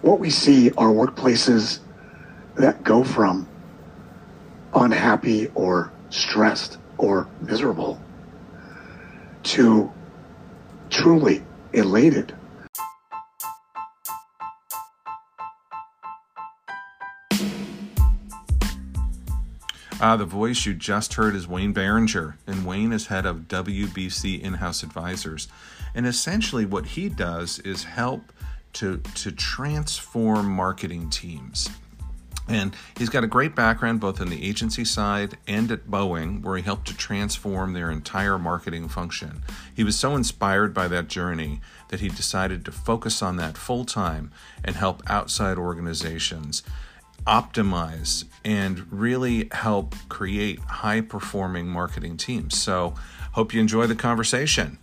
what we see are workplaces that go from unhappy or stressed or miserable to truly elated. The voice you just heard is Wayne Barringer, and Wayne is head of WBC In-House Advisors. And essentially what he does is help to transform marketing teams. And he's got a great background both in the agency side and at Boeing, where he helped to transform their entire marketing function. He was so inspired by that journey that he decided to focus on that full-time and help outside organizations optimize and really help create high-performing marketing teams. So, hope you enjoy the conversation.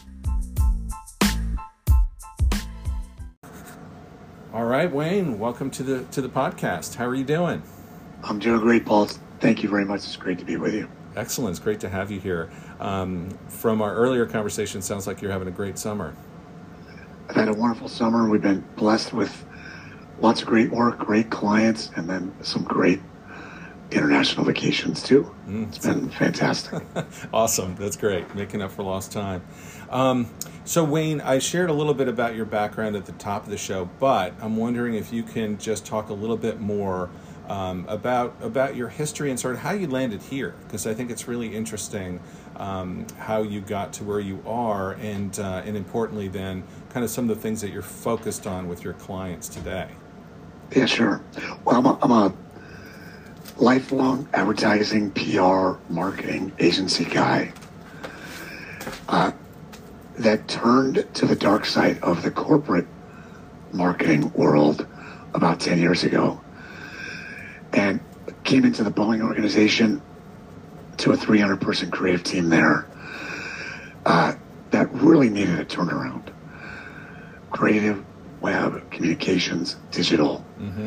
All right, Wayne, welcome to the podcast. How are you doing? I'm doing great, Paul. Thank you very much. It's great to be with you. Excellent. It's great to have you here. From our earlier conversation, it sounds like you're having a great summer. I've had a wonderful summer. We've been blessed with lots of great work, great clients, and then some great international vacations too. It's been fantastic. Awesome. That's great. Making up for lost time. So Wayne, I shared a little bit about your background at the top of the show, but I'm wondering if you can just talk a little bit more about your history and sort of how you landed here, because I think it's really interesting how you got to where you are, and importantly then kind of some of the things that you're focused on with your clients today. Yeah, sure. Well, I'm a lifelong advertising, PR, marketing agency guy that turned to the dark side of the corporate marketing world about 10 years ago and came into the Boeing organization to a 300-person creative team there that really needed a turnaround. Creative, web, communications, digital.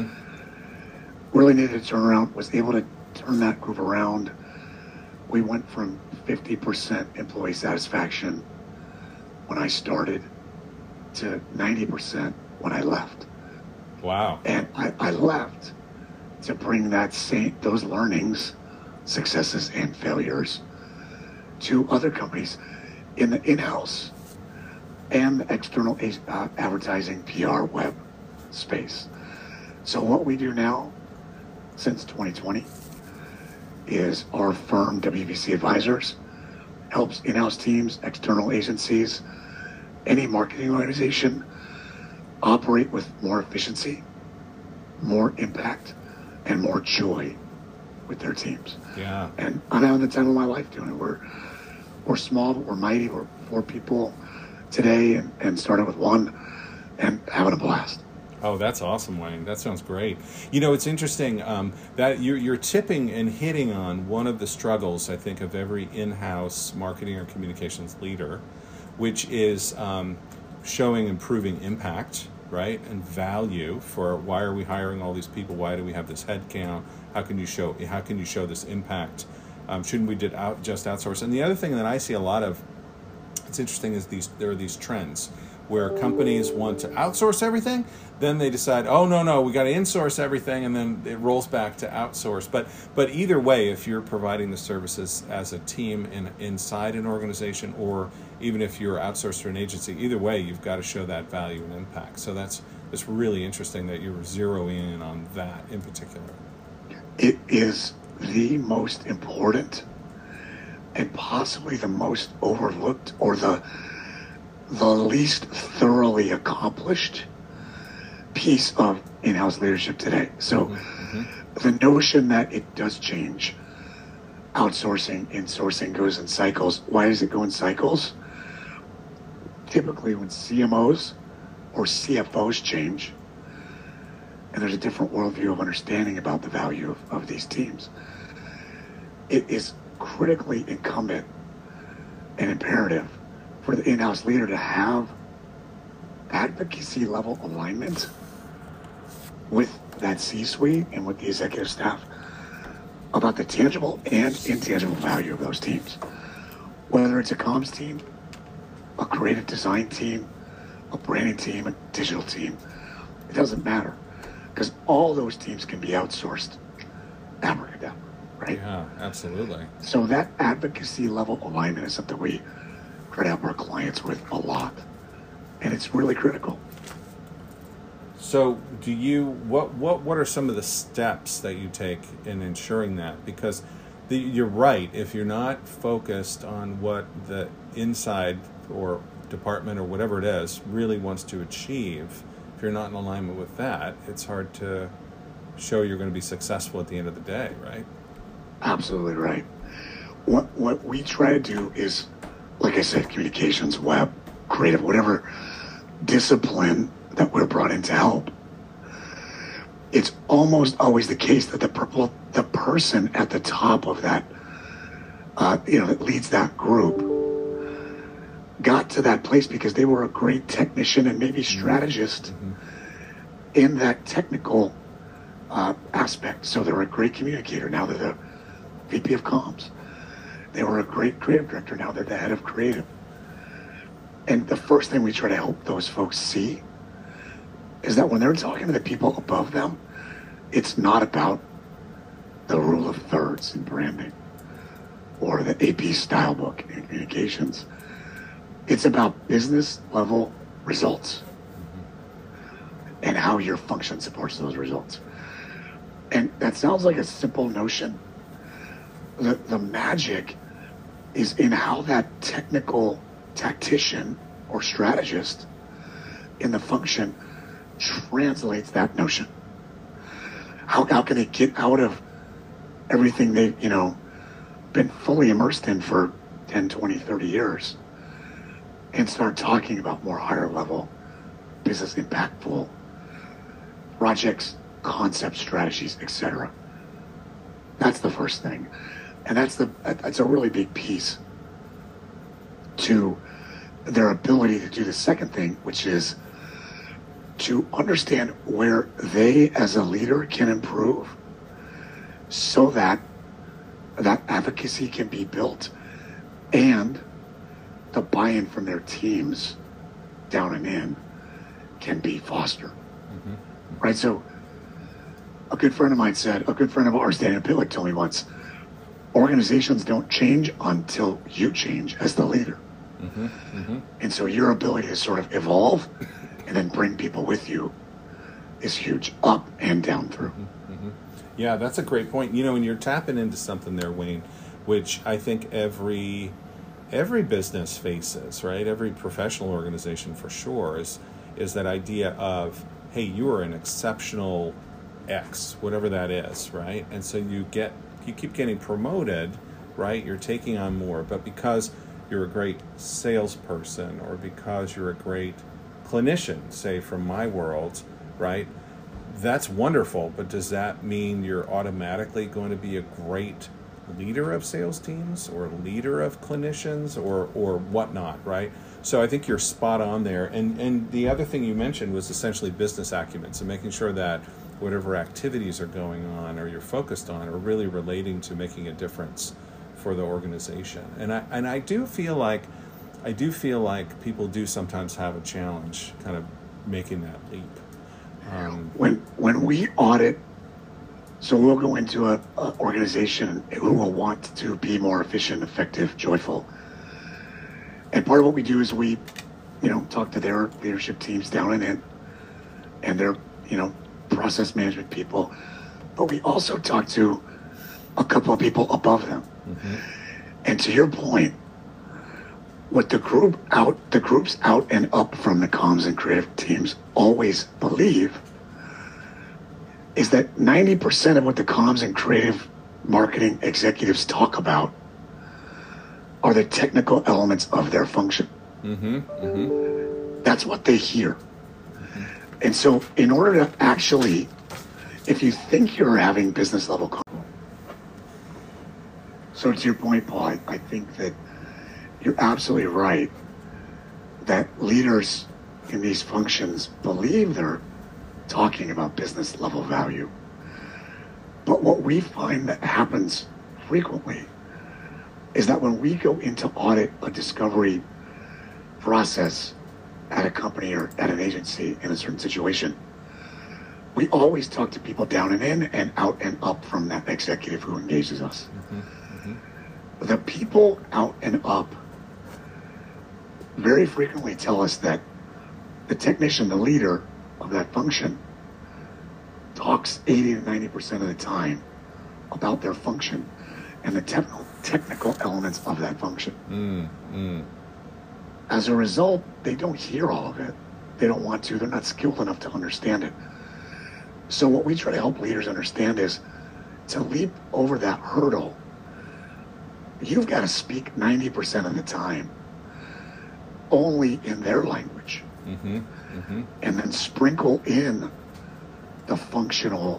Really needed a turnaround, was able to turn that group around. We went from 50% employee satisfaction when I started to 90% when I left. Wow. And I left to bring those learnings, successes and failures to other companies in the in-house and the external advertising, PR, web space. So what we do now, since 2020, is our firm, WBC Advisors, helps in-house teams, external agencies, any marketing organization operate with more efficiency, more impact, and more joy with their teams. Yeah. And I'm having the time of my life doing it. We're small, but we're mighty. We're 4 people today and started with 1 and having a blast. Oh, that's awesome, Wayne. That sounds great. You know, it's interesting that you're tipping and hitting on one of the struggles, I think, of every in-house marketing or communications leader, which is showing improving impact, right, and value for why are we hiring all these people? Why do we have this head count? How can you show this impact? Shouldn't we just outsource? And the other thing that I see a lot of, it's interesting, is there are these trends where companies want to outsource everything, then they decide, oh, no, we got to insource everything, and then it rolls back to outsource. But either way, if you're providing the services as a team inside an organization, or even if you're outsourced to an agency, either way, you've got to show that value and impact. So that's really interesting that you're zeroing in on that in particular. It is the most important and possibly the most overlooked, or the least thoroughly accomplished piece of in-house leadership today. So the notion that it does change, outsourcing, insourcing goes in cycles. Why does it go in cycles? Typically when CMOs or CFOs change, and there's a different worldview of understanding about the value of these teams, it is critically incumbent and imperative for the in-house leader to have advocacy level alignment with that C-suite and with the executive staff about the tangible and intangible value of those teams. Whether it's a comms team, a creative design team, a branding team, a digital team, It doesn't matter because all those teams can be outsourced abracadabra, right? Yeah, absolutely. So that advocacy level alignment is something we try to help our clients with a lot, and it's really critical. So, do you what are some of the steps that you take in ensuring that? Because you're right. If you're not focused on what the inside or department or whatever it is really wants to achieve, if you're not in alignment with that, it's hard to show you're going to be successful at the end of the day, right? Absolutely right. What we try to do is, like I said, communications, web, creative, whatever discipline that we're brought in to help. It's almost always the case that the person at the top of that, that leads that group, got to that place because they were a great technician and maybe strategist in that technical aspect. So they were a great communicator. Now they're the VP of comms. They were a great creative director. Now they're the head of creative. And the first thing we try to help those folks see is that when they're talking to the people above them, it's not about the rule of thirds in branding or the AP style book in communications. It's about business level results and how your function supports those results. And that sounds like a simple notion. The magic is in how that technical tactician or strategist in the function translates that notion. How can they get out of everything they've, been fully immersed in for 10, 20, 30 years and start talking about more higher level, business impactful projects, concept strategies, etc. That's the first thing. And that's a really big piece to their ability to do the second thing, which is to understand where they as a leader can improve so that that advocacy can be built and the buy-in from their teams down and in can be fostered. Right? So a good friend of ours, Daniel Pillick, told me once, organizations don't change until you change as the leader. And so your ability to sort of evolve and then bring people with you is huge, up and down through. Yeah, that's a great point. And you're tapping into something there, Wayne, which I think every business faces, right? Every professional organization for sure is that idea of, hey, you are an exceptional X, whatever that is, right? And so you keep getting promoted, right? You're taking on more, but because you're a great salesperson or because you're a great clinician, say from my world, right? That's wonderful, but does that mean you're automatically going to be a great leader of sales teams or leader of clinicians or whatnot, right? So I think you're spot on there. And the other thing you mentioned was essentially business acumen, so making sure that whatever activities are going on or you're focused on are really relating to making a difference for the organization. And I do feel like people do sometimes have a challenge kind of making that leap. When we audit, so we'll go into an organization who will want to be more efficient, effective, joyful. And part of what we do is we, talk to their leadership teams down and in, and their, process management people. But we also talk to a couple of people above them. And to your point, what the groups out and up from the comms and creative teams always believe is that 90% of what the comms and creative marketing executives talk about are the technical elements of their function. That's what they hear. And so in order to actually, if you think you're having business level so to your point, Paul, I think that you're absolutely right that leaders in these functions believe they're talking about business level value. But what we find that happens frequently is that when we go into audit a discovery process at a company or at an agency in a certain situation, we always talk to people down and in and out and up from that executive who engages us. The people out and up very frequently tell us that the technician, the leader of that function, talks 80 to 90% of the time about their function and the technical elements of that function. As a result, they don't hear all of it. They don't want to. They're not skilled enough to understand it. So what we try to help leaders understand is to leap over that hurdle. You've got to speak 90% of the time only in their language. And then sprinkle in the functional,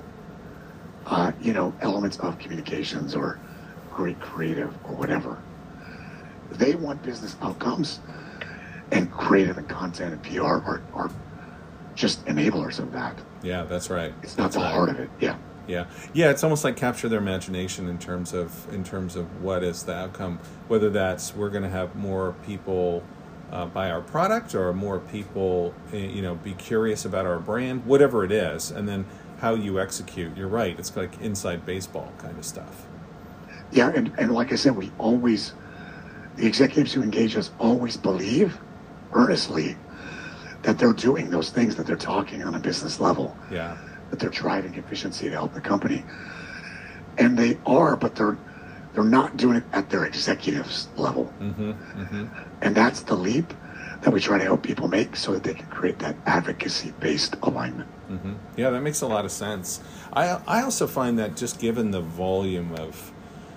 elements of communications or great creative or whatever. They want business outcomes, and creative and content and PR are just enablers of that. Yeah, that's right. It's not that's the right. heart of it. Yeah. Yeah. It's almost like capture their imagination in terms of what is the outcome. Whether that's we're going to have more people buy our product, or more people, be curious about our brand, whatever it is, and then how you execute. You're right. It's like inside baseball kind of stuff. Yeah, and like I said, the executives who engage us always believe earnestly that they're doing those things, that they're talking on a business level. Yeah. That they're driving efficiency to help the company. And they are, but they're not doing it at their executives level. And that's the leap that we try to help people make so that they can create that advocacy-based alignment. Yeah, that makes a lot of sense. I also find that just given the volume of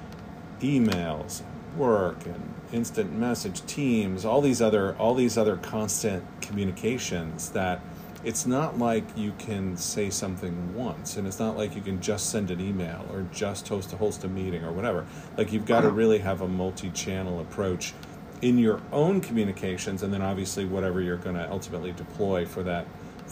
emails, work, and instant message, Teams, all these other constant communications, that it's not like you can say something once, and it's not like you can just send an email or just host a meeting or whatever. Like, you've got to really have a multi-channel approach in your own communications, and then obviously whatever you're going to ultimately deploy for that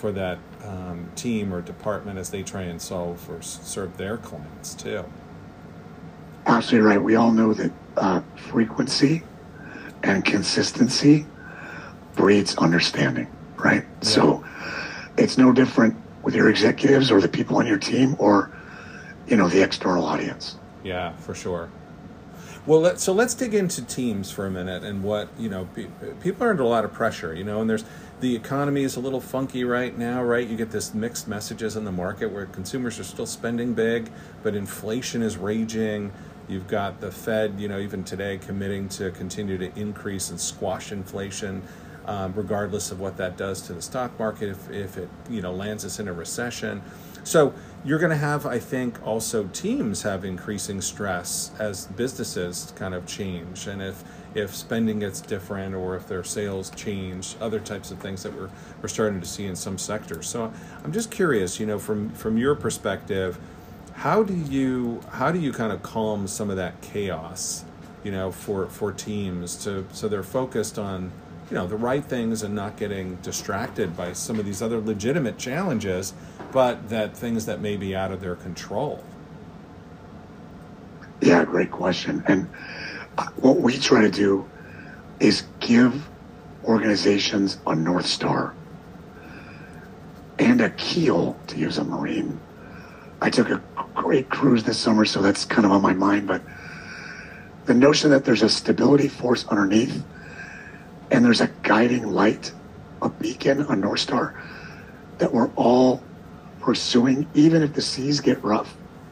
team or department as they try and solve or serve their clients too. Absolutely right. We all know that frequency and consistency breeds understanding, right? Yeah. So it's no different with your executives or the people on your team or, the external audience. Yeah, for sure. Well, let's dig into Teams for a minute, and what, people are under a lot of pressure, and the economy is a little funky right now, right? You get this mixed messages in the market where consumers are still spending big, but inflation is raging. You've got the Fed, even today, committing to continue to increase and squash inflation, regardless of what that does to the stock market if it lands us in a recession. So you're going to have, I think, also teams have increasing stress as businesses kind of change, and if spending gets different, or if their sales change, other types of things that we're starting to see in some sectors. So I'm just curious, from your perspective, how do you kind of calm some of that chaos, for teams so they're focused on the right things and not getting distracted by some of these other legitimate challenges, but that things that may be out of their control? Yeah, great question. And what we try to do is give organizations a North Star and a keel, to use a Marine. I took a great cruise this summer, so that's kind of on my mind, but the notion that there's a stability force underneath and there's a guiding light, a beacon, a North Star that we're all pursuing, even if the seas get rough.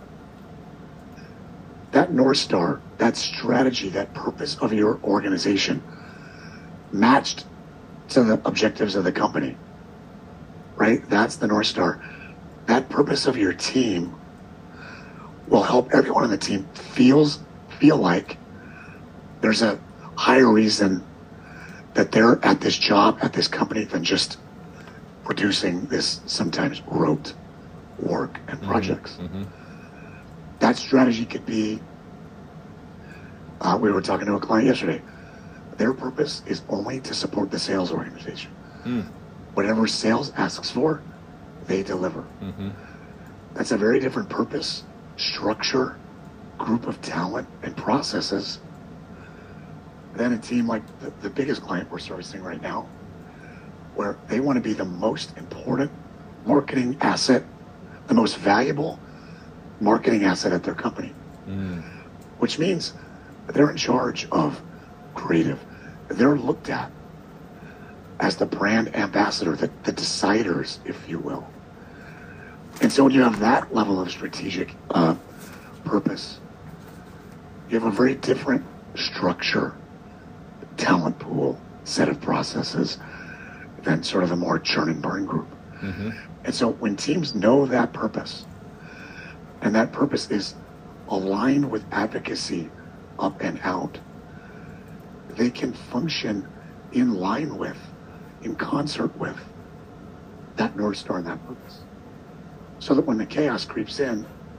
That North Star, that strategy, that purpose of your organization matched to the objectives of the company, right? That's the North Star. That purpose of your team will help everyone on the team feel like there's a higher reason that they're at this job, at this company, than just producing this sometimes rote work and projects. That strategy could be, we were talking to a client yesterday, their purpose is only to support the sales organization. Whatever sales asks for, they deliver. That's a very different purpose, structure, group of talent, and processes than a team like the biggest client we're servicing right now, where they want to be the most important marketing asset the most valuable marketing asset at their company, which means they're in charge of creative. They're looked at as the brand ambassador, the deciders, if you will. And so when you have that level of strategic purpose, you have a very different structure, talent pool, set of processes than sort of the more churn and burn group. And so when teams know that purpose, and that purpose is aligned with advocacy up and out, they can function in line with, in concert with that North Star and that purpose. So that when the chaos creeps in,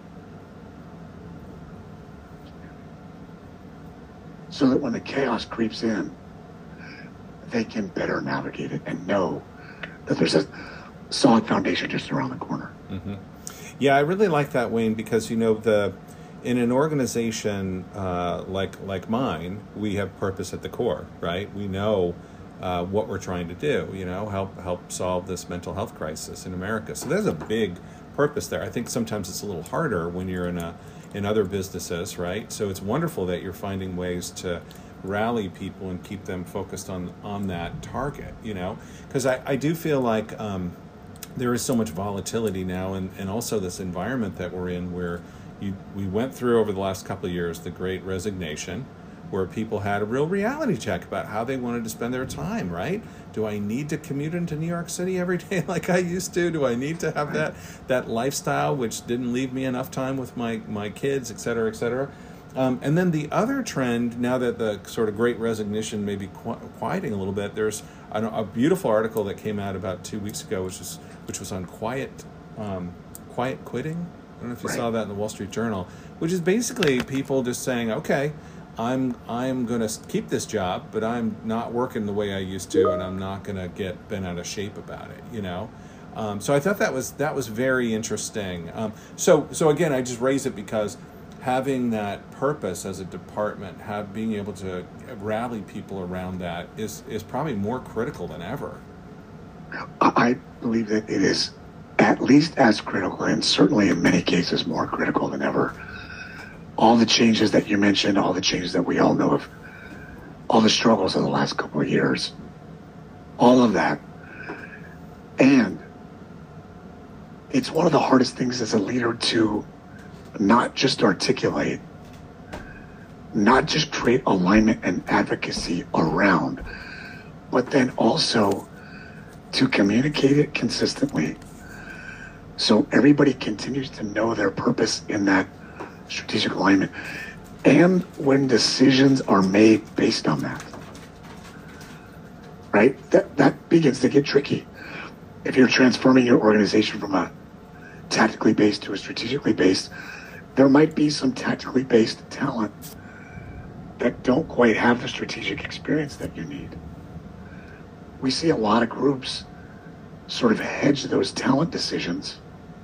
they can better navigate it and know that there's a solid foundation just around the corner. Yeah, I really like that, Wayne, because in an organization like mine, we have purpose at the core, right? We know what we're trying to do, help solve this mental health crisis in America. So there's a big purpose there. I think sometimes it's a little harder when you're in other businesses, right? So it's wonderful that you're finding ways to rally people and keep them focused on that target, because I do feel like there is so much volatility now, and also this environment that we're in where we went through over the last couple of years the Great Resignation, where people had a real reality check about how they wanted to spend their time, right? Do I need to commute into New York City every day like I used to? Do I need to have that lifestyle which didn't leave me enough time with my kids, et cetera, et cetera? And then the other trend, now that the sort of Great Resignation may be quieting a little bit, there's a beautiful article that came out about 2 weeks ago, which was on quiet quitting. I don't know if you saw that in the Wall Street Journal, which is basically people just saying, okay, I'm going to keep this job, but I'm not working the way I used to, and I'm not going to get bent out of shape about it, So I thought that was very interesting. So again, I just raise it because having that purpose as a department, being able to rally people around that is probably more critical than ever. I believe that it is at least as critical, and certainly in many cases more critical than ever. All the changes that you mentioned, all the changes that we all know of, all the struggles of the last couple of years, all of that. And it's one of the hardest things as a leader to not just articulate, not just create alignment and advocacy around, but then also to communicate it consistently so everybody continues to know their purpose in that strategic alignment, and when decisions are made based on that, right? That begins to get tricky. If you're transforming your organization from a tactically based to a strategically based, there might be some tactically based talent that don't quite have the strategic experience that you need. We see a lot of groups sort of hedge those talent decisions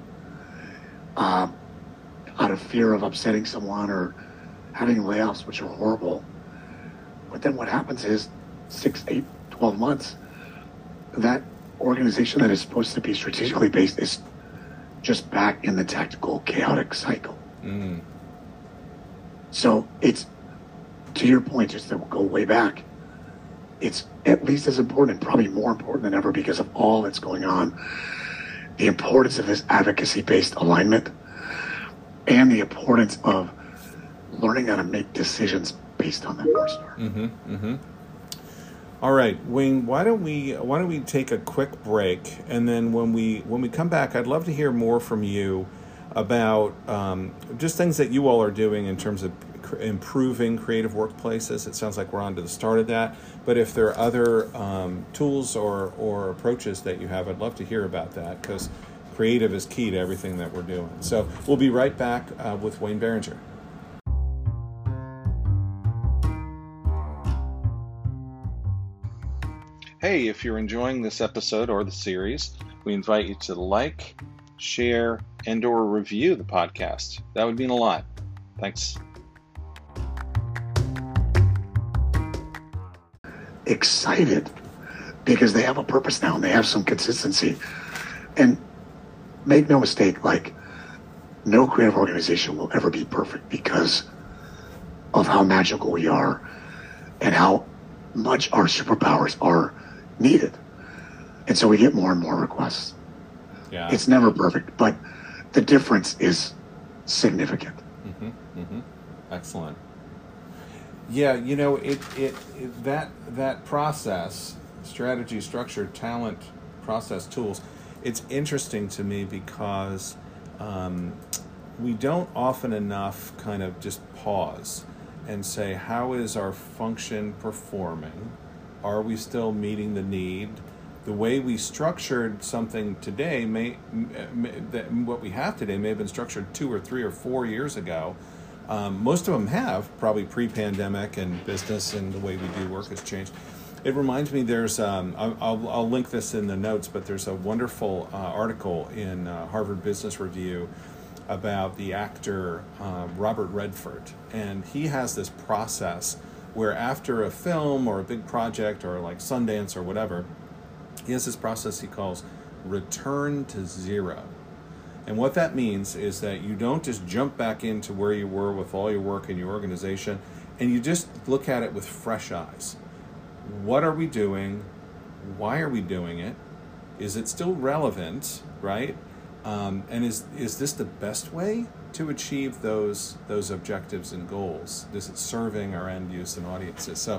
out of fear of upsetting someone or having layoffs, which are horrible. But then what happens is 6, 8, 12 months, that organization that is supposed to be strategically based is just back in the tactical, chaotic cycle. So it's, to your point, just to go way back, it's at least as important, and probably more important than ever because of all that's going on. The importance of this advocacy-based alignment and the importance of learning how to make decisions based on that North Star. All right, Wayne, why don't we take a quick break, and then when we come back, I'd love to hear more from you about just things that you all are doing in terms of improving creative workplaces. It sounds like we're on to the start of that, but if there are other tools or approaches that you have, I'd love to hear about that, because creative is key to everything that we're doing. So we'll be right back with Wayne Barringer. Hey, if you're enjoying this episode or the series, we invite you to like, share, and/or review the podcast. That would mean a lot. Thanks. Excited because they have a purpose now and they have some consistency. And make no mistake, like, no creative organization will ever be perfect because of how magical we are and how much our superpowers are needed. And so we get more and more requests. Yeah. It's never perfect, but the difference is significant. Excellent. Yeah, you know, that process, strategy, structure, talent, process, tools, it's interesting to me because we don't often enough kind of just pause and say, how is our function performing? Are we still meeting the need? The way we structured something today what we have today may have been structured 2 or 3 or 4 years ago. Most of them have, probably pre-pandemic, and business and the way we do work has changed. It reminds me, there's, I'll link this in the notes, but there's a wonderful article in Harvard Business Review about the actor Robert Redford. And he has this process where after a film or a big project or like Sundance or whatever, he has this process he calls return to zero. And what that means is that you don't just jump back into where you were with all your work in your organization, and you just look at it with fresh eyes. What are we doing? Why are we doing it? Is it still relevant, right? And is this the best way to achieve those objectives and goals? Is it serving our end use and audiences? So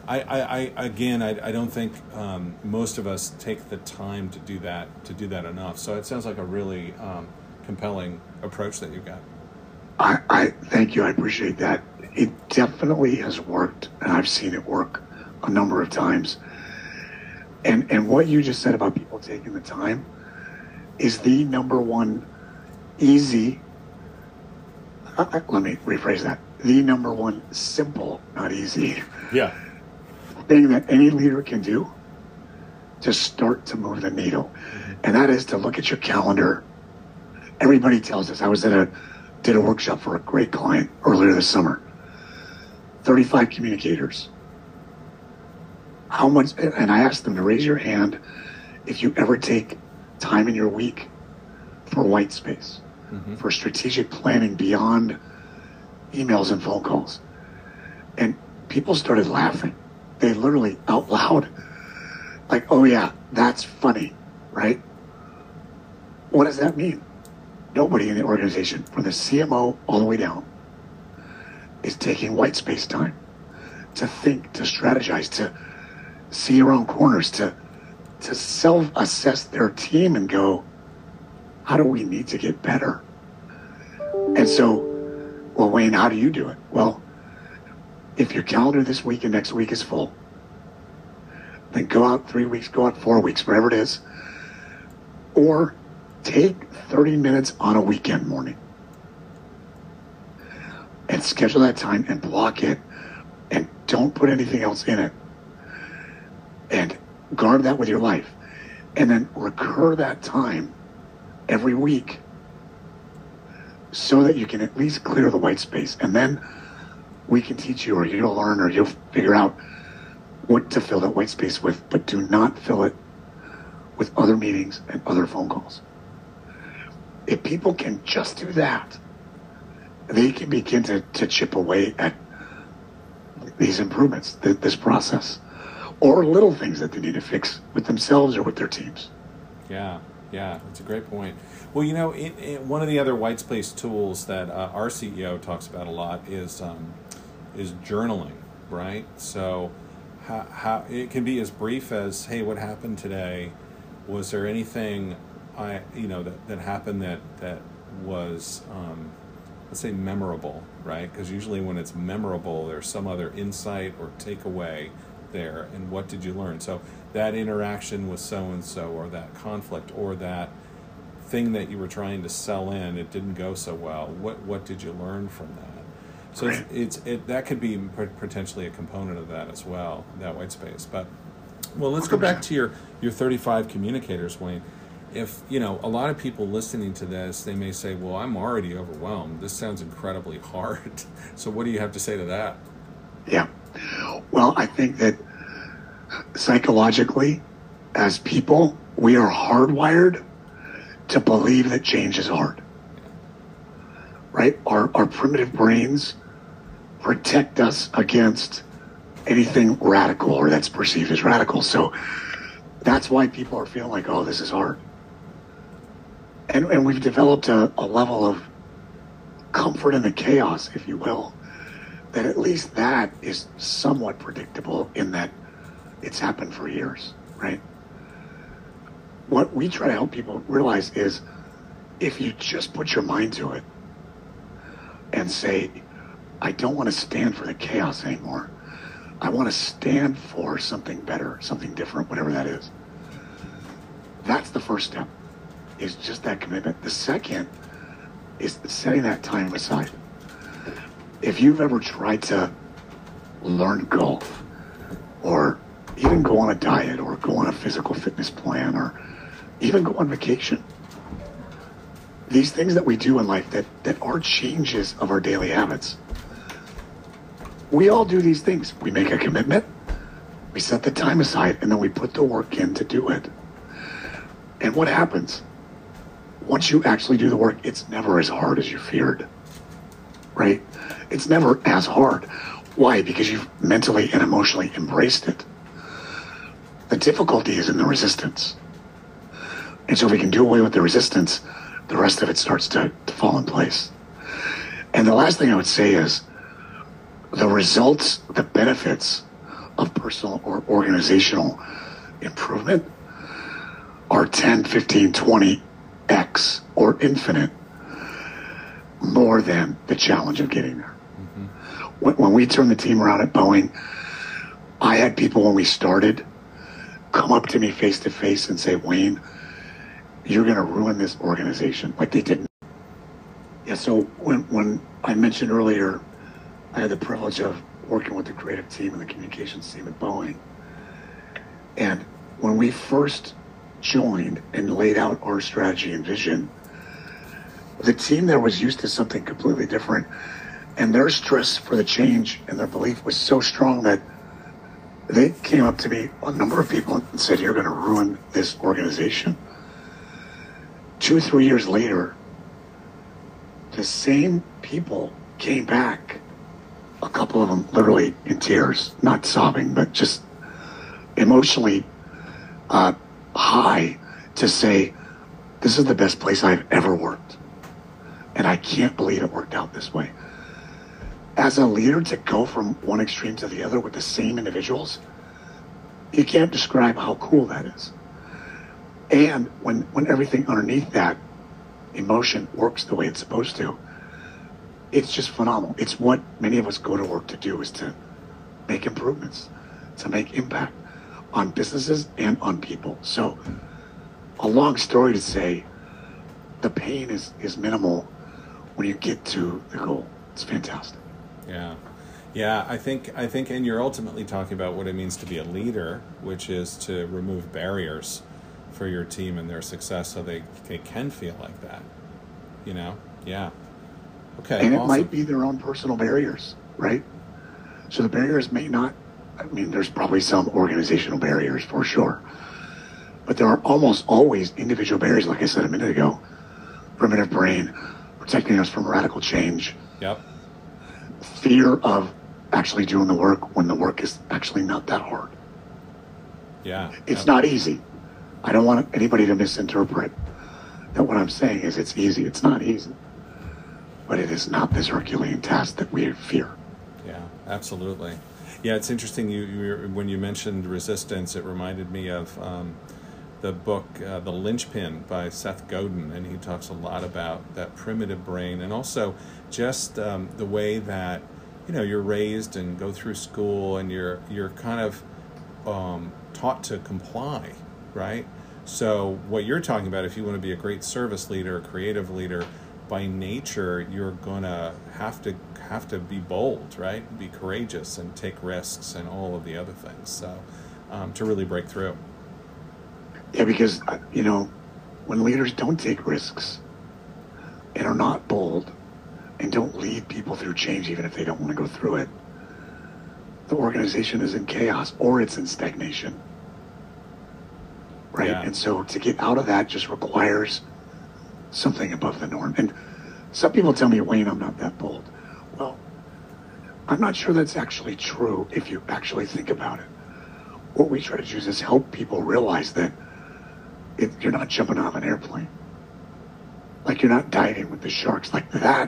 I don't think most of us take the time to do that enough. So it sounds like a really compelling approach that you've got. I thank you. I appreciate that. It definitely has worked, and I've seen it work a number of times. And what you just said about people taking the time is the number one easy, let me rephrase that, the number one simple, not easy, thing that any leader can do to start to move the needle. And that is to look at your calendar. Everybody tells us. I was did a workshop for a great client earlier this summer. 35 communicators. How much, and I asked them to raise your hand if you ever take time in your week for white space, for strategic planning beyond emails and phone calls. And people started laughing. They literally out loud, like, oh yeah, that's funny, right? What does that mean? Nobody in the organization, from the CMO all the way down, is taking white space time to think, to strategize, to see around corners, to self-assess their team and go, how do we need to get better? And so, well, Wayne, how do you do it? Well, if your calendar this week and next week is full, then go out 3 weeks, go out 4 weeks, whatever it is, or take 30 minutes on a weekend morning and schedule that time and block it, and don't put anything else in it, and guard that with your life, and then recur that time every week so that you can at least clear the white space. And then we can teach you, or you'll learn, or you'll figure out what to fill that white space with, but do not fill it with other meetings and other phone calls. If people can just do that, they can begin to chip away at these improvements, this process, or little things that they need to fix with themselves or with their teams. Yeah, that's a great point. Well, you know, one of the other white space tools that our CEO talks about a lot is journaling, right? So how it can be as brief as, hey, what happened today? Was there anything that happened that was let's say memorable, right? Because usually when it's memorable, there's some other insight or takeaway there, and what did you learn? So that interaction with so-and-so, or that conflict, or that thing that you were trying to sell in, it didn't go so well. What did you learn from that? So that could be potentially a component of that as well, that white space. But well, let's go back to your 35 communicators, Wayne. If, a lot of people listening to this, they may say, well, I'm already overwhelmed. This sounds incredibly hard. So what do you have to say to that? Yeah. Well, I think that psychologically, as people, we are hardwired to believe that change is hard, right? Our primitive brains protect us against anything radical or that's perceived as radical. So that's why people are feeling like, oh, this is hard. And we've developed a level of comfort in the chaos, if you will, that at least that is somewhat predictable in that it's happened for years, right? What we try to help people realize is if you just put your mind to it and say, I don't want to stand for the chaos anymore. I want to stand for something better, something different, whatever that is. That's the first step, is just that commitment. The second is setting that time aside. If you've ever tried to learn golf or even go on a diet or go on a physical fitness plan or even go on vacation, these things that we do in life that are changes of our daily habits, we all do these things. We make a commitment, we set the time aside, and then we put the work in to do it. And what happens? Once you actually do the work, it's never as hard as you feared, right? It's never as hard. Why? Because you've mentally and emotionally embraced it. The difficulty is in the resistance. And so if we can do away with the resistance, the rest of it starts to fall in place. And the last thing I would say is the results, the benefits of personal or organizational improvement are 10, 15, 20x or infinite more than the challenge of getting there. Mm-hmm. When we turned the team around at Boeing, I had people when we started come up to me face to face and say, Wayne, you're going to ruin this organization. Like they didn't. Yeah, so when I mentioned earlier, I had the privilege of working with the creative team and the communications team at Boeing. And when we first joined and laid out our strategy and vision, the team there was used to something completely different. And their stress for the change and their belief was so strong that they came up to me, a number of people, and said, you're going to ruin this organization. 2-3 years later, the same people came back, a couple of them literally in tears, not sobbing, but just emotionally high, to say, this is the best place I've ever worked. And I can't believe it worked out this way. As a leader, to go from one extreme to the other with the same individuals, you can't describe how cool that is. And when everything underneath that emotion works the way it's supposed to, it's just phenomenal. It's what many of us go to work to do, is to make improvements, to make impact on businesses and on people. So a long story to say, the pain is minimal when you get to the goal. It's fantastic. Yeah, I think, and you're ultimately talking about what it means to be a leader, which is to remove barriers for your team and their success, so they can feel like that. You know? Yeah. Okay. And it awesome. might be their own personal barriers, right? So the barriers may not. I mean, there's probably some organizational barriers for sure, but there are almost always individual barriers. Like I said a minute ago, primitive brain protecting us from radical change. Yep. Fear of actually doing the work when the work is actually not that hard. Yeah. It's not easy. I don't want anybody to misinterpret that what I'm saying is it's easy. It's not easy. But it is not this Herculean task that we fear. Yeah, absolutely. Yeah, it's interesting. You when you mentioned resistance, it reminded me of the book The Linchpin by Seth Godin, and he talks a lot about that primitive brain, and also just the way that you're raised and go through school, and you're kind of taught to comply, right? So what you're talking about, if you want to be a great service leader, a creative leader, by nature, you're gonna have to be bold, right? Be courageous and take risks and all of the other things. So to really break through. Yeah, because when leaders don't take risks and are not bold and don't lead people through change, even if they don't want to go through it, the organization is in chaos or it's in stagnation, right? Yeah. And so to get out of that just requires something above the norm. And some people tell me, Wayne, I'm not that bold. Well, I'm not sure that's actually true if you actually think about it. What we try to do is help people realize that you're not jumping off an airplane. Like you're not diving with the sharks. Like that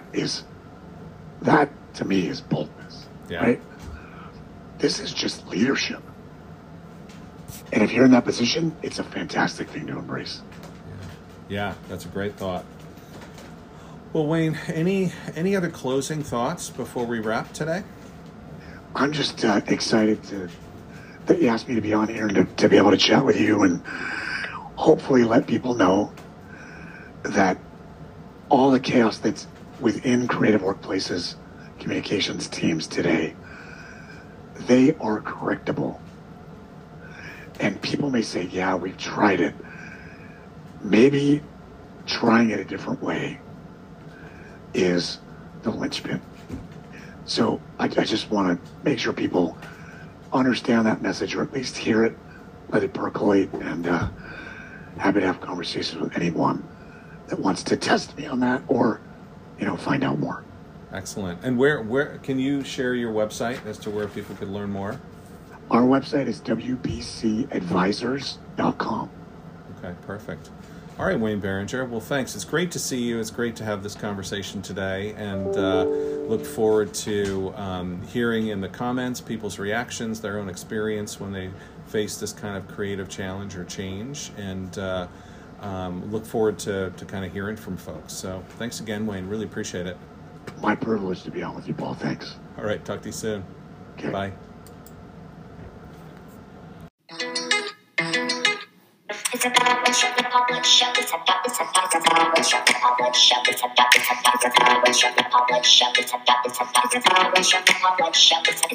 to me is boldness, right? This is just leadership. And if you're in that position, it's a fantastic thing to embrace. Yeah, that's a great thought. Well, Wayne, any other closing thoughts before we wrap today? I'm just excited that you asked me to be on here and to be able to chat with you and hopefully let people know that all the chaos that's within creative workplaces, communications teams today, they are correctable. And people may say, yeah, we've tried it. Maybe trying it a different way is the linchpin. So I just want to make sure people understand that message, or at least hear it, let it percolate, and happy to have conversations with anyone that wants to test me on that or, find out more. Excellent. And where can you share your website as to where people could learn more? Our website is wbcadvisors.com. Okay, perfect. All right, Wayne Barringer. Well, thanks. It's great to see you. It's great to have this conversation today, and look forward to hearing in the comments people's reactions, their own experience when they face this kind of creative challenge or change, and look forward to kind of hearing from folks. So thanks again, Wayne. Really appreciate it. My privilege to be on with you, Paul. Thanks. All right. Talk to you soon. Okay. Bye. It's a public show. It's a public show. It's a public show. It's a public show. It's a public show. It's a public show. It's a public show. It's a public show. It's a public show. It's a public show. It's a public show.